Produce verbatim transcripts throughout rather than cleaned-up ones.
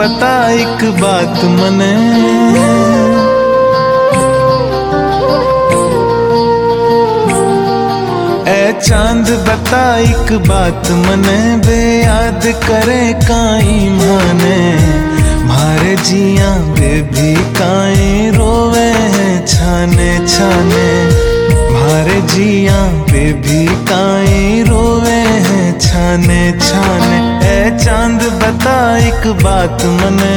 बता एक बात मने, ए चांद बता एक बात मने, बे याद करे काई माने, मारे जिया बेबी काई रोवे हैं छाने छाने, मारे जिया बेबी काई रोवे हैं छाने छाने, ए चांद बता एक बात मने।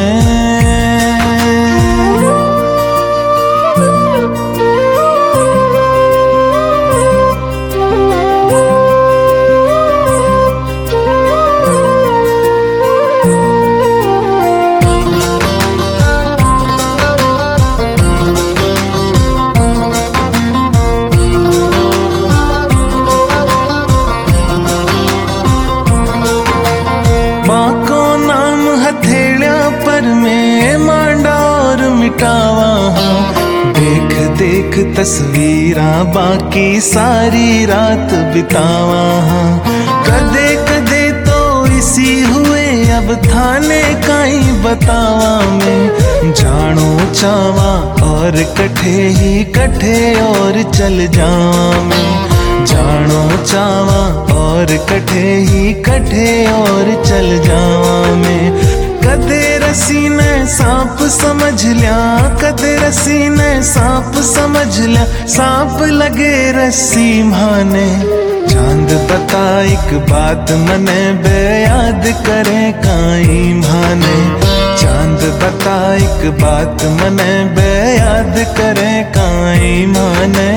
देख देख तस्वीरा बाकी सारी रात बितावा, कदे कदे तो इसी हुए अब थाने काई बतावा, मैं जानो चावा और कठे ही कठे और चल जावा, मैं जानो चावा और कठे ही कठे और चल जावा, मैं कदे रसी ने सांप समझ लिया, कदे रसी ने सांप समझ लिया, सांप लगे रस्सी माने, चांद बता एक बात मने, बे याद करे काई माने, चांद बता एक बात मने, बे याद करे काई माने।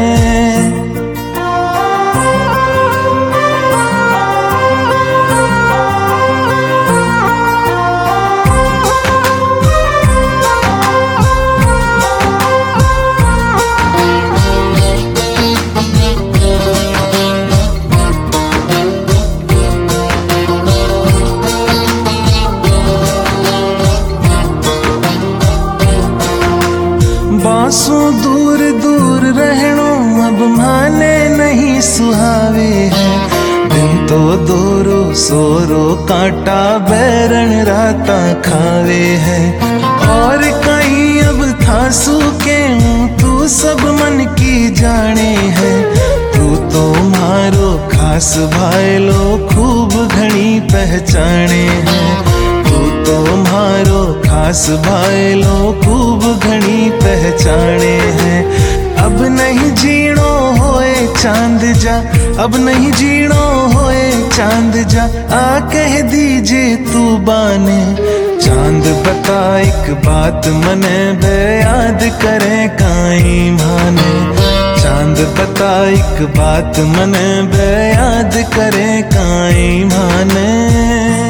बासों दूर दूर रहनो अब माने नहीं सुहावे है, दिन तो दोरो सोरो कांटा बैरन राता खावे है, और कहीं अब था सूके तू सब मन की जाने है, तू तो मारो खास भाईलो खूब घनी पहचाने है, तू तो मारो खास भाईलो खूब घनी पहचाने हैं, अब नहीं जीणो होए चांद जा, अब नहीं जीणो होए चांद जा, आ कह दीजे तू बाने, चांद बता एक बात मने, बे याद करे काई माने, चांद बता एक बात मने, बे याद करे काई माने।